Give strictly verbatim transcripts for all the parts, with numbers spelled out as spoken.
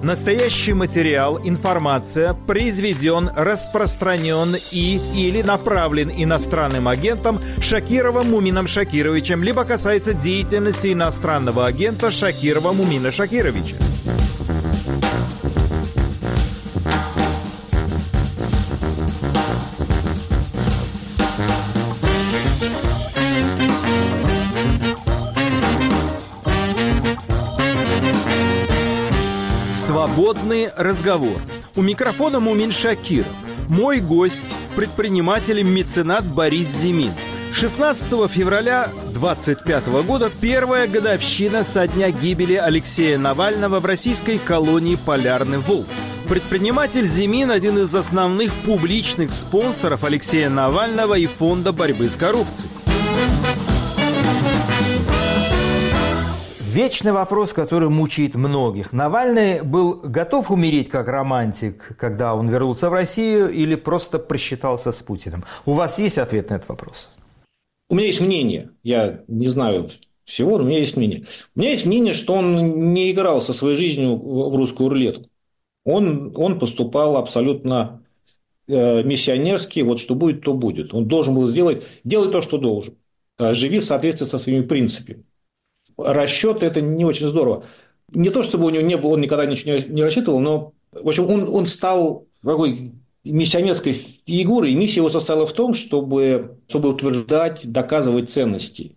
Настоящий материал, информация произведен, распространен и или направлен иностранным агентом Шакировым Мумином Шакировичем, либо касается деятельности иностранного агента Шакирова Мумина Шакировича. Свободный разговор. У микрофона Мумин Шакиров. Мой гость – предприниматель и меценат Борис Зимин. шестнадцатого февраля двадцать пятого года первая годовщина со дня гибели Алексея Навального в российской колонии «Полярный волк». Предприниматель Зимин – один из основных публичных спонсоров Алексея Навального и Фонда борьбы с коррупцией. Вечный вопрос, который мучает многих. Навальный был готов умереть как романтик, когда он вернулся в Россию, или просто просчитался с Путиным? У вас есть ответ на этот вопрос? У меня есть мнение. Я не знаю всего, но у меня есть мнение. У меня есть мнение, что он не играл со своей жизнью в русскую рулетку. Он, он поступал абсолютно э, миссионерски. Вот что будет, то будет. Он должен был сделать, делай то, что должен. Живи в соответствии со своими принципами. Расчет – это не очень здорово. Не то, чтобы у него не было, он никогда ничего не рассчитывал, но, в общем, он, он стал такой миссионерской фигурой, и миссия его состояла в том, чтобы, чтобы утверждать, доказывать ценности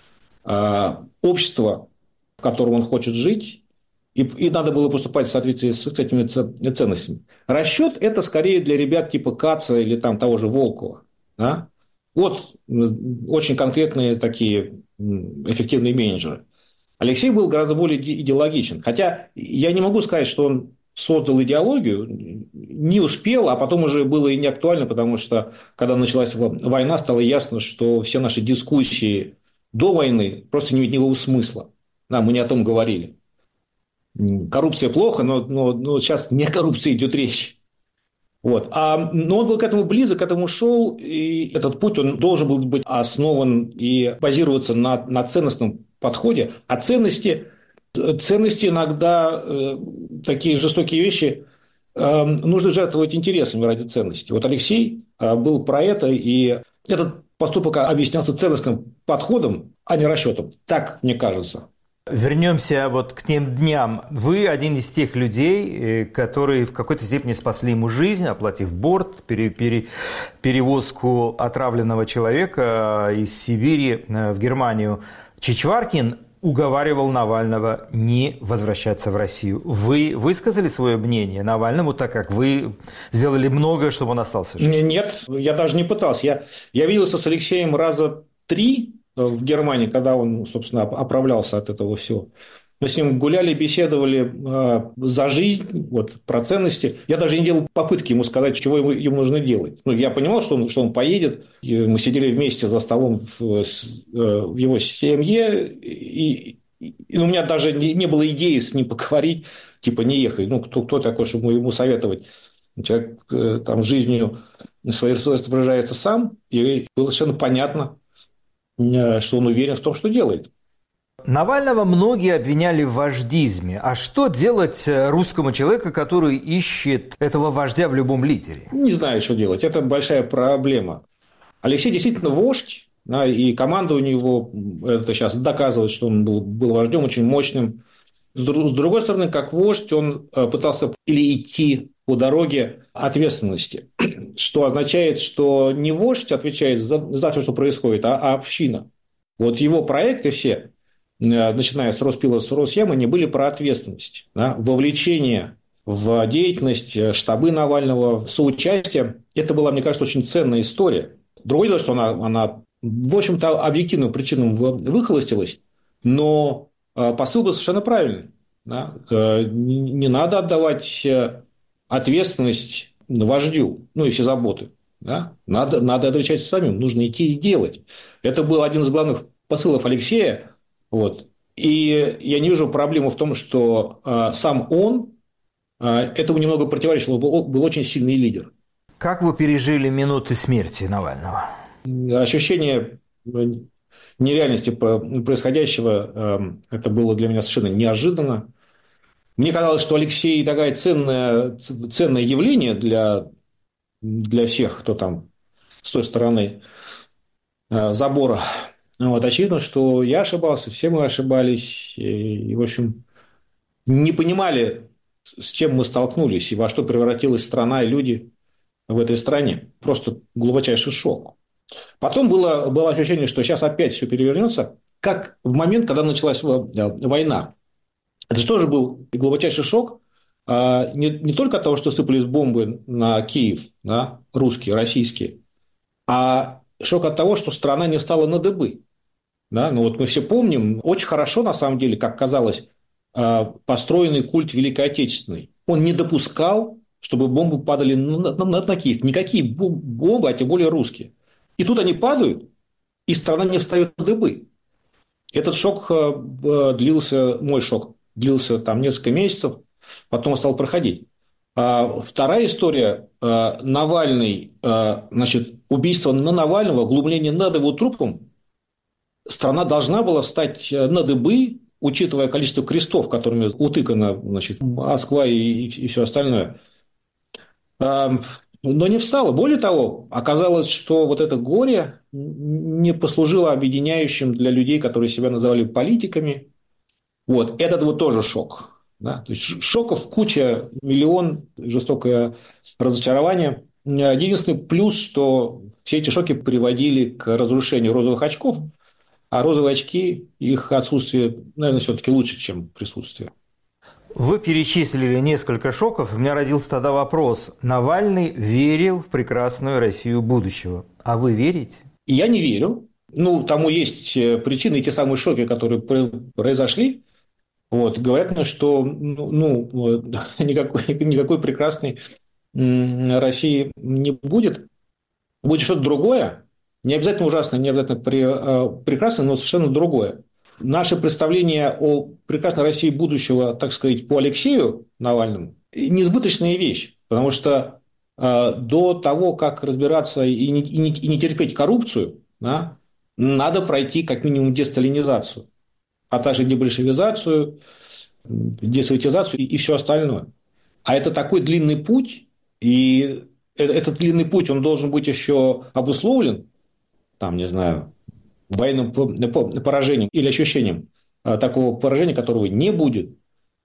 а, общества, в котором он хочет жить, и, и надо было поступать в соответствии с этими ценностями. Расчет – это скорее для ребят типа Каца или там, того же Волкова. Да? Вот очень конкретные такие эффективные менеджеры. Алексей был гораздо более идеологичен. Хотя я не могу сказать, что он создал идеологию, не успел, а потом уже было и не актуально, потому что, когда началась война, стало ясно, что все наши дискуссии до войны просто не имеют никакого смысла. Да, мы не о том говорили. Коррупция плохо, но, но, но сейчас не о коррупции идет речь. Вот. А, но он был к этому близок, к этому шел, и этот путь он должен был быть основан и базироваться на, на ценностном подходе. А ценности, ценности иногда э, такие жестокие вещи э, нужно жертвовать интересами ради ценностей. Вот Алексей э, был про это, и этот поступок объяснялся ценностным подходом, а не расчетом. Так мне кажется. Вернемся вот к тем дням. Вы один из тех людей, которые в какой-то степени спасли ему жизнь, оплатив борт, пере, пере, перевозку отравленного человека из Сибири в Германию. Чичваркин уговаривал Навального не возвращаться в Россию. Вы высказали свое мнение Навальному, так как вы сделали многое, чтобы он остался жив? Нет, я даже не пытался. Я, я виделся с Алексеем раза три в Германии, когда он, собственно, оправлялся от этого всего. Мы с ним гуляли, беседовали э, за жизнь, вот, про ценности. Я даже не делал попытки ему сказать, чего ему, ему нужно делать. Ну, я понимал, что он, что он поедет. И мы сидели вместе за столом в, в его семье, и, и у меня даже не, не было идеи с ним поговорить, типа не ехай. Ну, кто, кто такой, чтобы ему советовать? Человек э, там жизнью своей распоряжается сам, и было совершенно понятно, что он уверен в том, что делает. Навального многие обвиняли в вождизме. А что делать русскому человеку, который ищет этого вождя в любом лидере? Не знаю, что делать. Это большая проблема. Алексей действительно вождь, да, и команда у него это сейчас доказывает, что он был, был вождем очень мощным. С другой стороны, как вождь, он пытался или идти по дороге ответственности, что означает, что не вождь отвечает за, за все, что происходит, а, а община. Вот его проекты все, начиная с Роспила, с Росъема, они были про ответственность, да, вовлечение в деятельность штабы Навального, соучастие. Это была, мне кажется, очень ценная история. Другое дело, что она, она в общем-то, объективным причинам выхолостилась, но посыл был совершенно правильный. Да? Не надо отдавать ответственность вождю, ну и все заботы. Да? Надо, надо отвечать самим, нужно идти и делать. Это был один из главных посылов Алексея. Вот. И я не вижу проблемы в том, что э, сам он э, этому немного противоречил. Он был, был очень сильный лидер. Как вы пережили минуты смерти Навального? Ощущение нереальности происходящего, э, это было для меня совершенно неожиданно. Мне казалось, что Алексей такое ценное, ценное явление для, для всех, кто там с той стороны э, забора. Вот, очевидно, что я ошибался, все мы ошибались. И, и, в общем, не понимали, с чем мы столкнулись и во что превратилась страна и люди в этой стране. Просто глубочайший шок. Потом было, было ощущение, что сейчас опять все перевернется, как в момент, когда началась война. Это же тоже был глубочайший шок. Не, не только от того, что сыпались бомбы на Киев, да, русские, российские, а шок от того, что страна не встала на дыбы. Да? Ну вот мы все помним, очень хорошо, на самом деле, как казалось, построенный культ Великой Отечественной. Он не допускал, чтобы бомбы падали на, на, на Киев. Никакие бомбы, а тем более русские. И тут они падают, и страна не встает на дыбы. Этот шок длился, мой шок, длился там несколько месяцев, потом он стал проходить. А вторая история, Навальный, значит, убийство на Навального, углубление над его трупом, страна должна была встать на дыбы, учитывая количество крестов, которыми утыкана, значит, Москва и, и все остальное. Но не встала. Более того, оказалось, что вот это горе не послужило объединяющим для людей, которые себя называли политиками. Вот. Этот вот тоже шок. Да? То есть шоков куча, миллион, жестокое разочарование. Единственный плюс, что все эти шоки приводили к разрушению розовых очков, а розовые очки, их отсутствие, наверное, все-таки лучше, чем присутствие. Вы перечислили несколько шоков. У меня родился тогда вопрос. Навальный верил в прекрасную Россию будущего. А вы верите? Я не верю. Ну, тому есть причины, те самые шоки, которые произошли. Вот. Говорят мне, что ну, никакой, никакой прекрасной России не будет. Будет что-то другое. Не обязательно ужасное, не обязательно прекрасное, но совершенно другое. Наше представление о прекрасной России будущего, так сказать, по Алексею Навальному, несбыточная вещь. Потому что э, до того, как разбираться и не, и не, и не терпеть коррупцию, да, надо пройти как минимум десталинизацию, а также дебольшевизацию, десоветизацию и, и все остальное. А это такой длинный путь, и этот длинный путь, он должен быть еще обусловлен, там, не знаю, военным поражением или ощущением такого поражения, которого не будет.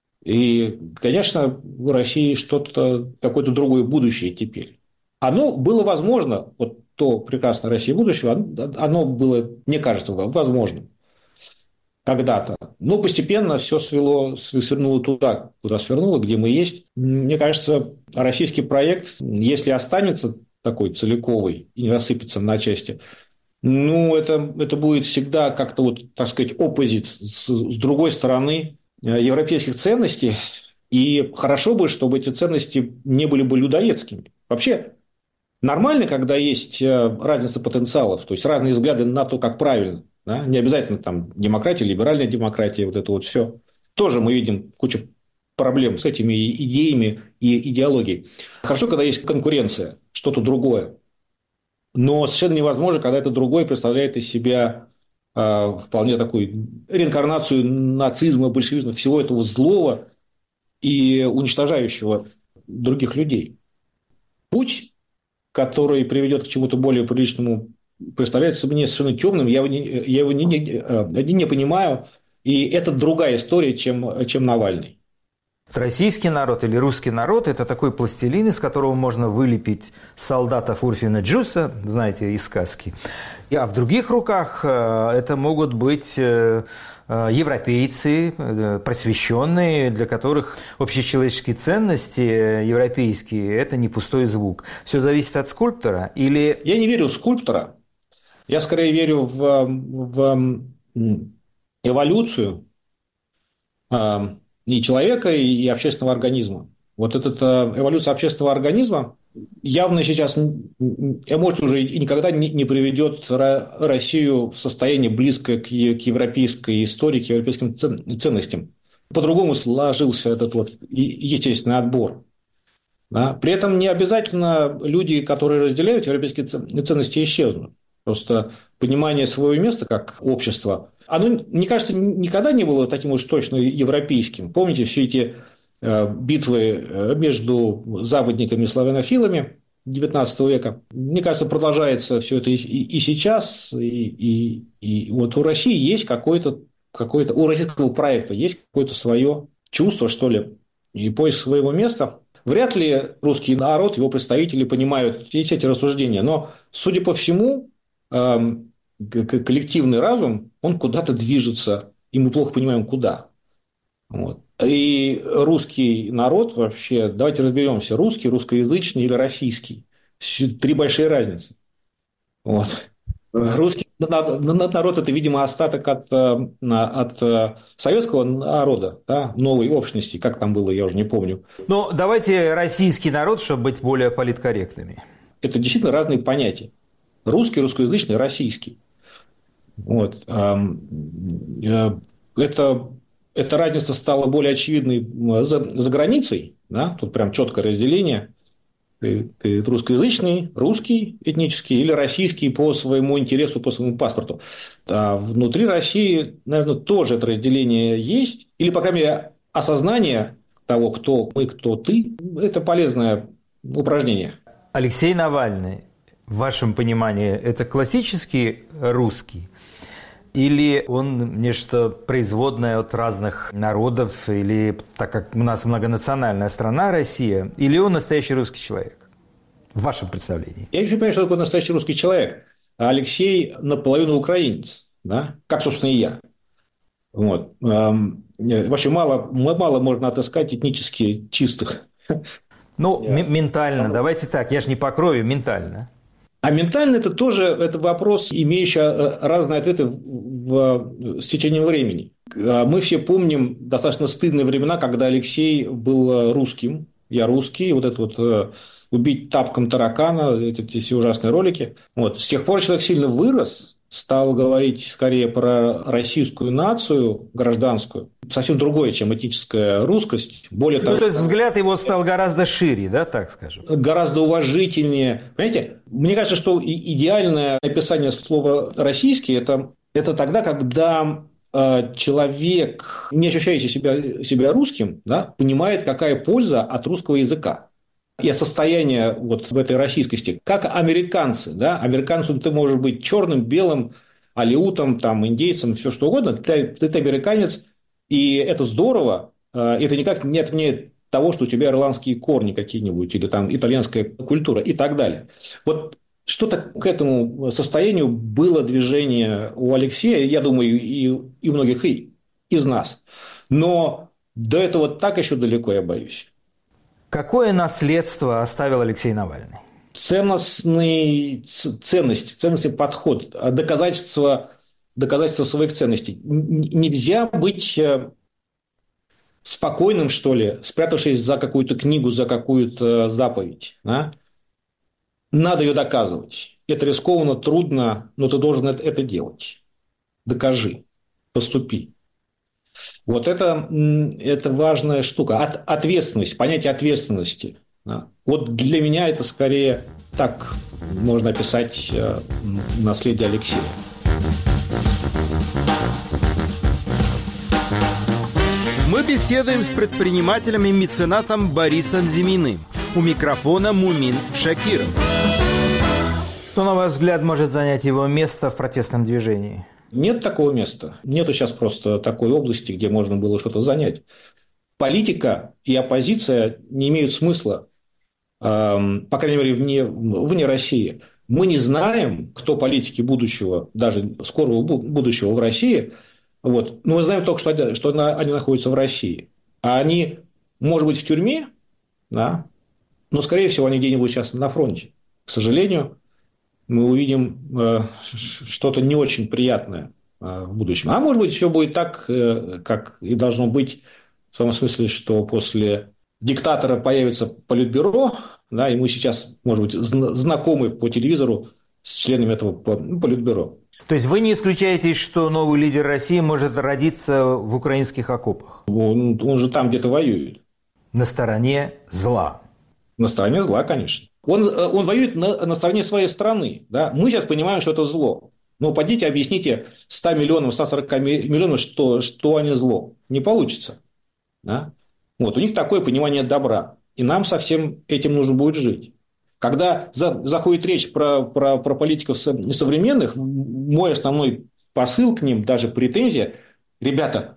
И, конечно, в России что-то, какое-то другое будущее теперь. Оно было возможно, вот то прекрасное Россия будущего, оно было, мне кажется, возможным когда-то. Но постепенно все свело, свернуло туда, куда свернуло, где мы есть. Мне кажется, российский проект, если останется такой целиковый и не рассыпется на части, ну, это, это будет всегда как-то, вот, так сказать, оппозит с, с другой стороны европейских ценностей. И хорошо бы, чтобы эти ценности не были бы людоедскими. Вообще нормально, когда есть разница потенциалов, то есть разные взгляды на то, как правильно. Да? Не обязательно там демократия, либеральная демократия, вот это вот все. Тоже мы видим кучу проблем с этими идеями и идеологией. Хорошо, когда есть конкуренция, что-то другое. Но совершенно невозможно, когда это другое представляет из себя э, вполне такую реинкарнацию нацизма, большевизма, всего этого злого и уничтожающего других людей. Путь, который приведет к чему-то более приличному, представляется мне совершенно темным, я его не, я его не, не, не понимаю, и это другая история, чем, чем Навальный. Российский народ или русский народ – это такой пластилин, из которого можно вылепить солдатов Урфина Джюса, знаете, из сказки. А в других руках это могут быть европейцы, просвещенные, для которых общечеловеческие ценности европейские – это не пустой звук. Все зависит от скульптора или… Я не верю в скульптора. Я скорее верю в, в эволюцию и человека, и общественного организма. Вот эта эволюция общественного организма явно сейчас, может, уже и никогда не приведет Россию в состояние близкое к европейской истории, к европейским ценностям. По-другому сложился этот вот естественный отбор. Да? При этом не обязательно люди, которые разделяют европейские ценности, исчезнут. Просто понимание своего места как общества, оно, мне кажется, никогда не было таким уж точно европейским. Помните, все эти битвы между западниками и славянофилами девятнадцатого века. Мне кажется, продолжается все это и, и сейчас. И, и, и вот у России есть какой-то, какой-то, у российского проекта есть какое-то свое чувство, что ли, и поиск своего места. Вряд ли русский народ, его представители понимают все эти рассуждения. Но, судя по всему, коллективный разум, он куда-то движется, и мы плохо понимаем, куда. Вот. И русский народ вообще, давайте разберемся, русский, русскоязычный или российский. Три большие разницы. Вот. Русский народ – это, видимо, остаток от, от советского народа, да, новой общности, как там было, я уже не помню. Ну, давайте российский народ, чтобы быть более политкорректными. Это действительно разные понятия. Русский, русскоязычный, российский. Вот. Это, эта разница стала более очевидной за, за границей. Да? Тут прям четкое разделение. Ты, ты русскоязычный, русский этнический или российский по своему интересу, по своему паспорту. А внутри России, наверное, тоже это разделение есть. Или, по крайней мере, осознание того, кто мы, кто ты, это полезное упражнение. Алексей Навальный, в вашем понимании, это классический русский? Или он нечто производное от разных народов, или так как у нас многонациональная страна Россия, или он настоящий русский человек, в вашем представлении? Я еще не понимаю, что такое настоящий русский человек. А Алексей наполовину украинец, да? Как, собственно, и я. Вот. Вообще мало, мало можно отыскать этнически чистых. Ну, я... ментально, давайте так, я же не по крови, ментально. А ментально это тоже это вопрос, имеющий разные ответы в, в, с течением времени. Мы все помним достаточно стыдные времена, когда Алексей был русским. Я русский, вот это вот убить тапком таракана, эти все ужасные ролики. Вот. С тех пор человек сильно вырос, стал говорить скорее про российскую нацию гражданскую, совсем другое, чем этническая русскость. Более ну, того, то есть взгляд его стал гораздо шире, да, так скажем? Гораздо уважительнее. Понимаете, мне кажется, что идеальное описание слова «российский» это, – это тогда, когда э, человек, не ощущающий себя, себя русским, да, понимает, какая польза от русского языка. И состояние вот в этой российскости, как американцы, да, американцу ты можешь быть черным, белым, алеутом, там, индейцем, все что угодно, ты, ты американец, и это здорово, это никак не отменяет того, что у тебя ирландские корни какие-нибудь, или там итальянская культура и так далее. Вот что-то к этому состоянию было движение у Алексея, я думаю, и, и у многих и, из нас. Но до этого так еще далеко, я боюсь. Какое наследство оставил Алексей Навальный? Ценностный, ценность, ценностный подход, доказательство, доказательство своих ценностей. Нельзя быть спокойным, что ли, спрятавшись за какую-то книгу, за какую-то заповедь. Да? Надо ее доказывать. Это рискованно, трудно, но ты должен это делать. Докажи, поступи. Вот это, это важная штука. От, ответственность, понятие ответственности. Да. Вот для меня это скорее так можно описать э, наследие Алексея. Мы беседуем с предпринимателем и меценатом Борисом Зиминым. У микрофона Мумин Шакиров. Кто, на ваш взгляд, может занять его место в протестном движении? Нет такого места. Нету сейчас просто такой области, где можно было что-то занять. Политика и оппозиция не имеют смысла, э, по крайней мере, вне, вне России. Мы не знаем, кто политики будущего, даже скорого будущего в России. Вот. Но мы знаем только, что, что они находятся в России. А они, может быть, в тюрьме, да, но, скорее всего, они где-нибудь сейчас на фронте. К сожалению, мы увидим э, что-то не очень приятное э, в будущем. А может быть, все будет так, э, как и должно быть, в том смысле, что после диктатора появится политбюро, да, и мы сейчас, может быть, знакомы по телевизору с членами этого политбюро. То есть вы не исключаете, что новый лидер России может родиться в украинских окопах? Он, он же там где-то воюет. На стороне зла. На стороне зла, конечно. Он, он воюет на, на стороне своей страны. Да? Мы сейчас понимаем, что это зло. Но пойдите, объясните ста миллионам, ста сорока миллионам, что, что они зло. Не получится. Да? Вот, у них такое понимание добра. И нам со всем этим нужно будет жить. Когда за, заходит речь про, про, про политиков современных, мой основной посыл к ним, даже претензия, ребята,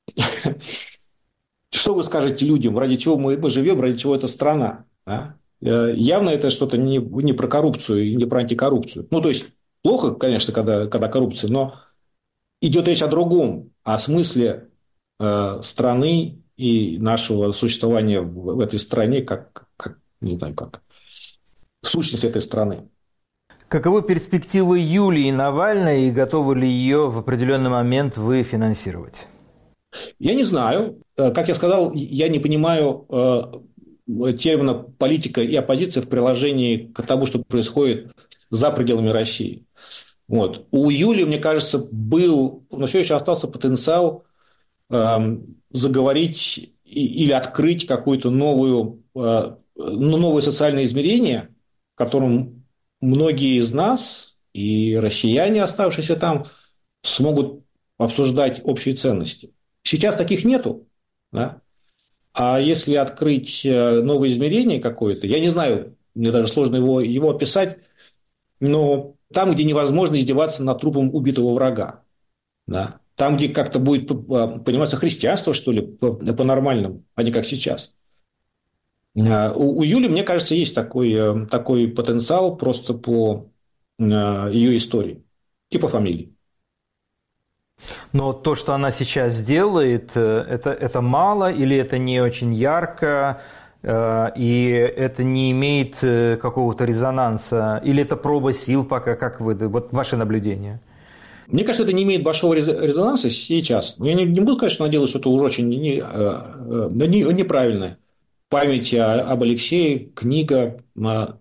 что вы скажете людям, ради чего мы, мы живем, ради чего эта страна? А? Явно это что-то не, не про коррупцию и не про антикоррупцию. Ну, то есть, плохо, конечно, когда, когда коррупция, но идет речь о другом, о смысле э, страны и нашего существования в, в этой стране, как, как, не знаю, как сущность этой страны. Каковы перспективы Юлии Навальной и готовы ли ее в определенный момент вы финансировать? Я не знаю. Как я сказал, я не понимаю э, термина политика и оппозиция в приложении к тому, что происходит за пределами России. Вот. У Юлии, мне кажется, был, но все еще остался потенциал э, заговорить и, или открыть какое-то новую, э, новое социальное измерение, в котором многие из нас и россияне, оставшиеся там, смогут обсуждать общие ценности. Сейчас таких нету, да? А если открыть новое измерение какое-то, я не знаю, мне даже сложно его, его описать, но там, где невозможно издеваться над трупом убитого врага, да? Там, где как-то будет пониматься христианство, что ли, по-нормальному, а не как сейчас. У, у Юли, мне кажется, есть такой, такой потенциал просто по ее истории и по фамилии. Но то, что она сейчас делает, это, это мало или это не очень ярко, и это не имеет какого-то резонанса, или это проба сил пока, как вы, вот ваше наблюдение? Мне кажется, это не имеет большого резонанса сейчас. Я не, не буду сказать, что она делает что-то уж очень не, не, неправильное. Память об Алексее, книга. Но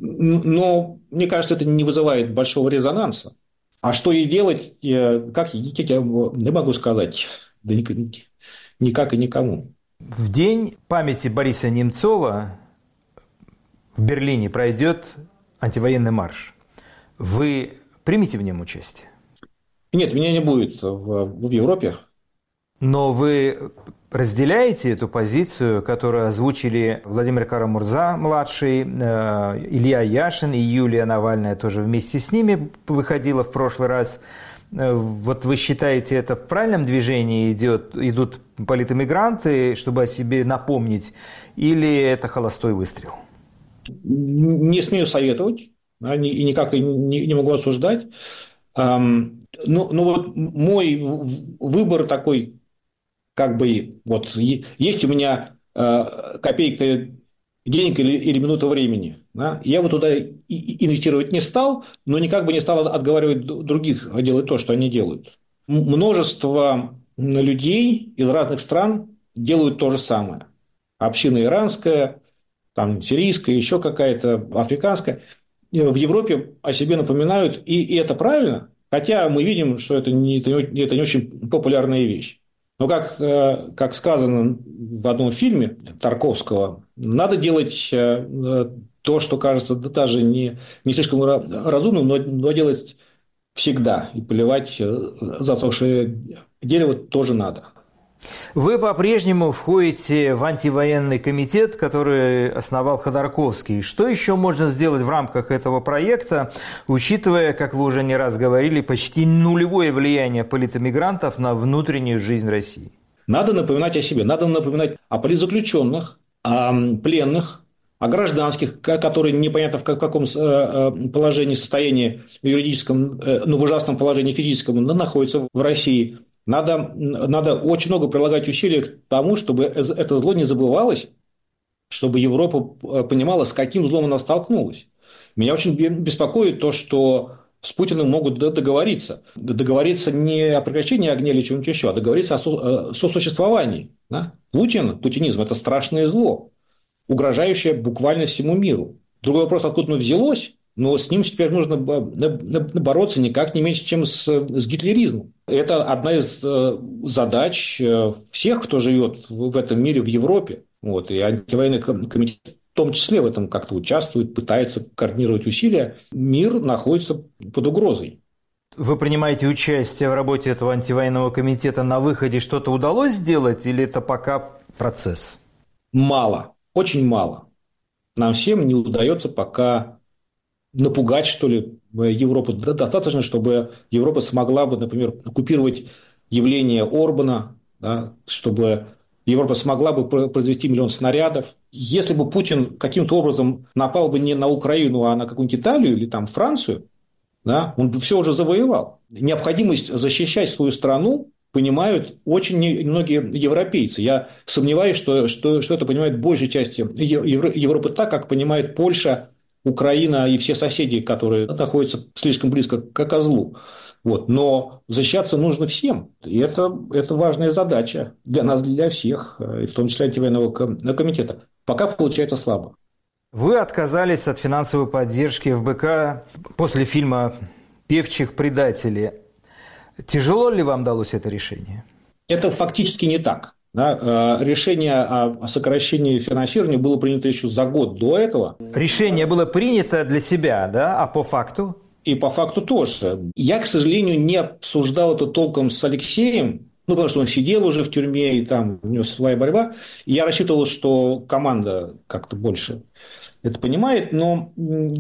мне кажется, это не вызывает большого резонанса. А что ей делать, как я не могу сказать, да никак и никому. В день памяти Бориса Немцова в Берлине пройдет антивоенный марш. Вы примете в нем участие? Нет, меня не будет в, в Европе. Но вы разделяете эту позицию, которую озвучили Владимир Кара-Мурза-младший, Илья Яшин и Юлия Навальная тоже вместе с ними выходила в прошлый раз. Вот вы считаете, это в правильном движении идет, идут политэмигранты, чтобы о себе напомнить, или это холостой выстрел? Не смею советовать, и никак не, не могу осуждать. Но, но вот мой выбор такой, как бы, вот есть у меня копейка денег или, или минута времени, да? Я бы туда инвестировать не стал, но никак бы не стал отговаривать других делать то, что они делают. Множество людей из разных стран делают то же самое. Община иранская, там, сирийская, еще какая-то, африканская. В Европе о себе напоминают, и, и это правильно, хотя мы видим, что это не, это не очень популярная вещь. Но, как, как сказано в одном фильме Тарковского, надо делать то, что кажется даже не, не слишком разумным, но, но делать всегда. И поливать засохшее дерево тоже надо. Вы по-прежнему входите в антивоенный комитет, который основал Ходорковский. Что еще можно сделать в рамках этого проекта, учитывая, как вы уже не раз говорили, почти нулевое влияние политэмигрантов на внутреннюю жизнь России? Надо напоминать о себе, надо напоминать о политзаключенных, о пленных, о гражданских, которые непонятно в каком положении, состоянии юридическом, ну, в ужасном положении физическом находятся в России. Надо, надо очень много прилагать усилий к тому, чтобы это зло не забывалось, чтобы Европа понимала, с каким злом она столкнулась. Меня очень беспокоит то, что с Путиным могут договориться. Договориться не о прекращении огня или чего-нибудь еще, а договориться о сосуществовании. Да? Путин, путинизм – это страшное зло, угрожающее буквально всему миру. Другой вопрос, откуда оно взялось, но с ним теперь нужно бороться никак не меньше, чем с, с гитлеризмом. Это одна из задач всех, кто живет в этом мире, в Европе. Вот. И антивоенный комитет в том числе в этом как-то участвует, пытается координировать усилия. Мир находится под угрозой. Вы принимаете участие в работе этого антивоенного комитета. На выходе что-то удалось сделать или это пока процесс? мало, очень мало. Нам всем не удается пока напугать, что ли, Европу. Достаточно, чтобы Европа смогла бы, например, оккупировать явление Орбана, да, чтобы Европа смогла бы произвести миллион снарядов. Если бы Путин каким-то образом напал бы не на Украину, а на какую-нибудь Италию или там Францию, да, он бы все уже завоевал. Необходимость защищать свою страну понимают очень многие европейцы. Я сомневаюсь, что, что, что это понимает большая часть Европы так, как понимает Польша, Украина и все соседи, которые находятся слишком близко к козлу. Вот. Но защищаться нужно всем. И это, это важная задача для нас, для всех, и в том числе антивоенного комитета. Пока получается слабо. Вы отказались от финансовой поддержки эф бэ ка после фильма «Певчих предателей». Тяжело ли вам далось это решение? Это фактически не так. Да? Решение о сокращении финансирования было принято еще за год до этого. Решение было принято для себя, да? А по факту? И по факту тоже. Я, к сожалению, не обсуждал это толком с Алексеем, ну, потому что он сидел уже в тюрьме, и там у него своя борьба. И я рассчитывал, что команда как-то больше это понимает, но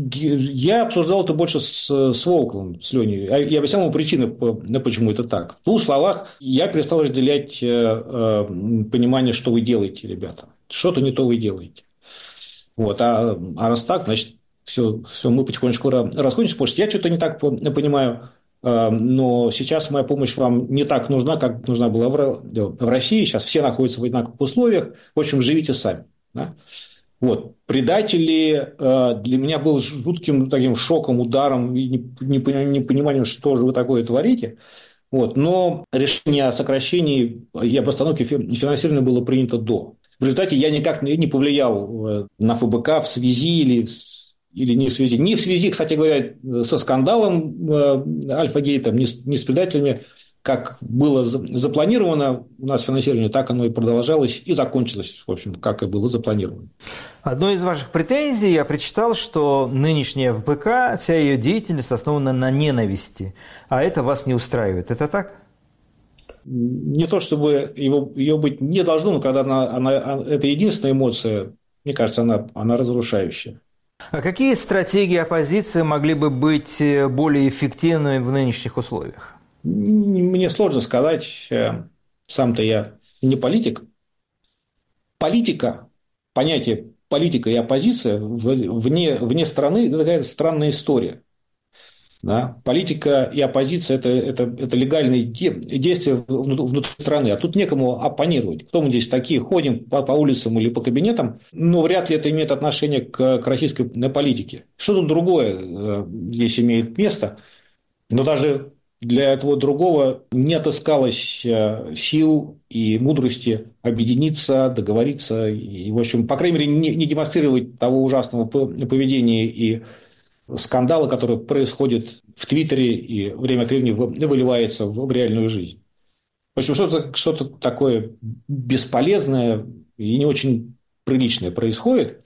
я обсуждал это больше с, с Волковым, с Леней. Я объяснял ему причины, почему это так. В двух словах, я перестал разделять понимание, что вы делаете, ребята. Что-то не то вы делаете. Вот. А, а раз так, значит, все, все, мы потихонечку расходимся, потому что я что-то не так понимаю, но сейчас моя помощь вам не так нужна, как нужна была в, в России. Сейчас все находятся в одинаковых условиях. В общем, живите сами. Да? Вот. Предатели для меня был жутким таким шоком, ударом и непониманием, что же вы такое творите. Вот. Но решение о сокращении и об остановке финансирования было принято до. В результате я никак не повлиял на эф бэ ка в связи или, или не в связи. Не в связи, кстати говоря, со скандалом Альфа-Гейта, не с, не с предателями. Как было запланировано у нас финансирование, так оно и продолжалось и закончилось, в общем, как и было запланировано. Одной из ваших претензий я прочитал, что нынешняя эф бэ ка, вся ее деятельность основана на ненависти, а это вас не устраивает. Это так? Не то, чтобы его, ее быть не должно, но когда она, она, это единственная эмоция, мне кажется, она, она разрушающая. А какие стратегии оппозиции могли бы быть более эффективными в нынешних условиях? Мне сложно сказать, сам-то я не политик. Политика, понятие политика и оппозиция вне, вне страны – это какая-то странная история. Да? Политика и оппозиция – это, это, это легальные действия внутри страны, а тут некому оппонировать. Кто мы здесь такие, ходим по, по улицам или по кабинетам, но вряд ли это имеет отношение к, к российской политике. Что-то другое здесь имеет место, но даже для этого другого не отыскалось сил и мудрости объединиться, договориться и, в общем, по крайней мере, не, не демонстрировать того ужасного поведения и скандала, который происходит в Твиттере и время от времени выливается в, в реальную жизнь. В общем, что-то, что-то такое бесполезное и не очень приличное происходит,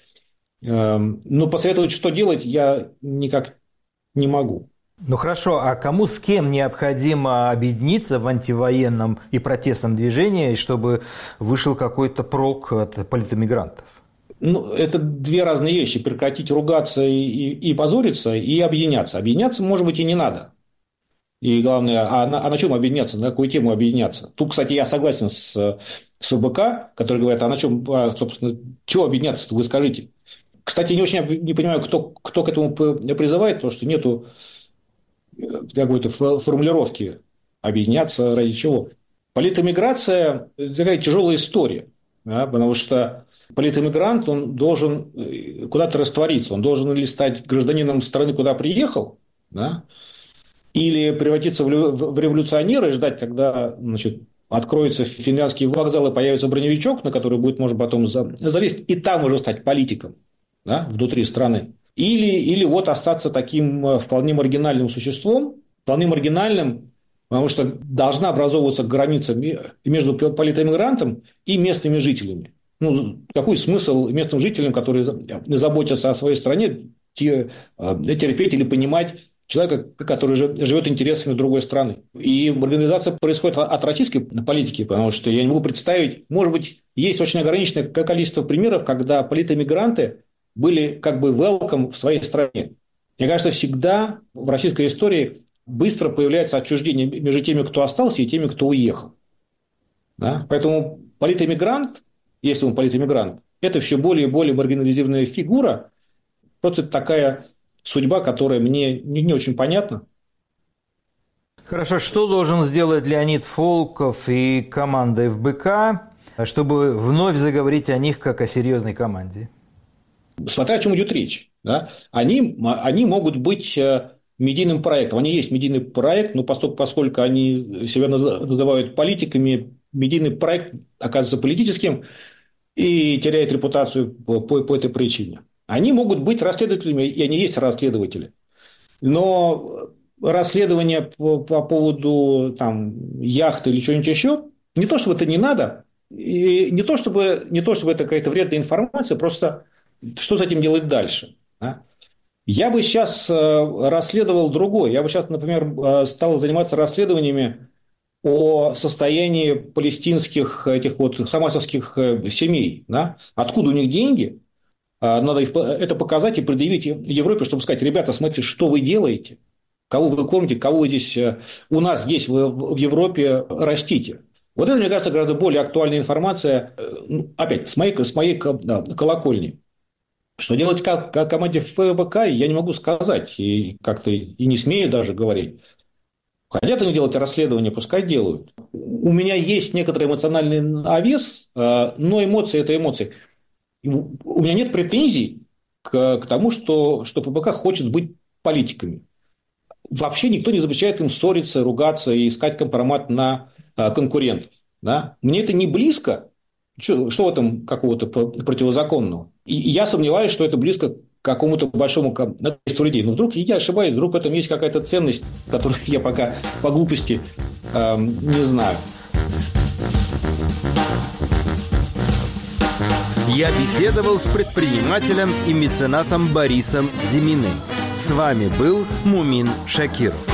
но посоветовать, что делать, я никак не могу. Ну хорошо, а кому с кем необходимо объединиться в антивоенном и протестном движении, чтобы вышел какой-то прок от политэмигрантов? Ну, это две разные вещи. Прекратить ругаться и, и, и позориться, и объединяться. Объединяться, может быть, и не надо. И главное, а на, а на чем объединяться, на какую тему объединяться? Тут, кстати, я согласен с, с эф бэ ка, который говорит, а на чем, собственно, чего объединяться-то, вы скажите. Кстати, не очень не понимаю, кто, кто к этому призывает, потому что нету какой-то формулировки объединяться ради чего. Политэмиграция – это такая тяжелая история, да, потому что политэмигрант, он должен куда-то раствориться, он должен или стать гражданином страны, куда приехал, да, или превратиться в революционера и ждать, когда, значит, откроется финляндский вокзал и появится броневичок, на который будет можно потом залезть, и там уже стать политиком, да, внутри страны. Или, или вот остаться таким вполне маргинальным существом, вполне маргинальным, потому что должна образовываться граница между политэмигрантом и местными жителями. Ну, какой смысл местным жителям, которые заботятся о своей стране, терпеть или понимать человека, который живет интересами другой страны. И маргинализация происходит от российской политики, потому что я не могу представить, может быть, есть очень ограниченное количество примеров, когда политэмигранты были как бы welcome в своей стране. Мне кажется, всегда в российской истории быстро появляется отчуждение между теми, кто остался, и теми, кто уехал. Да? Поэтому политэмигрант, если он политэмигрант, это все более и более маргинализированная фигура, просто такая судьба, которая мне не, не очень понятна. Хорошо, что должен сделать Леонид Волков и команда эф бэ ка, чтобы вновь заговорить о них как о серьезной команде? Смотря о чем идет речь. Да? Они, они могут быть медийным проектом. Они есть медийный проект, но поскольку, поскольку они себя называют политиками, медийный проект оказывается политическим и теряет репутацию по, по, по этой причине. Они могут быть расследователями, и они есть расследователи. Но расследование по, по поводу там, яхты или чего-нибудь еще, не то, чтобы это не надо, и не то, чтобы, не то, чтобы это какая-то вредная информация, просто что с этим делать дальше. Да? Я бы сейчас расследовал другое. Я бы сейчас, например, стал заниматься расследованиями о состоянии палестинских этих вот хамасовских семей. Да? Откуда у них деньги? Надо это показать и предъявить Европе, чтобы сказать: ребята, смотрите, что вы делаете, кого вы кормите, кого вы здесь, у нас здесь в Европе растите. Вот это, мне кажется, гораздо более актуальная информация, опять, с моей, с моей колокольни. Что делать как, как команде эф бэ ка, я не могу сказать, и как-то и не смею даже говорить. Хотят они делать расследование, пускай делают. У меня есть некоторый эмоциональный навес, но эмоции – это эмоции. У меня нет претензий к, к тому, что, что эф бэ ка хочет быть политиками. Вообще никто не запрещает им ссориться, ругаться и искать компромат на конкурентов. Да? Мне это не близко. Что, что в этом какого-то противозаконного? И я сомневаюсь, что это близко к какому-то большому количеству людей. Но вдруг я ошибаюсь, вдруг в этом есть какая-то ценность, которую я пока по глупости э, не знаю. Я беседовал с предпринимателем и меценатом Борисом Зиминым. С вами был Мумин Шакиров.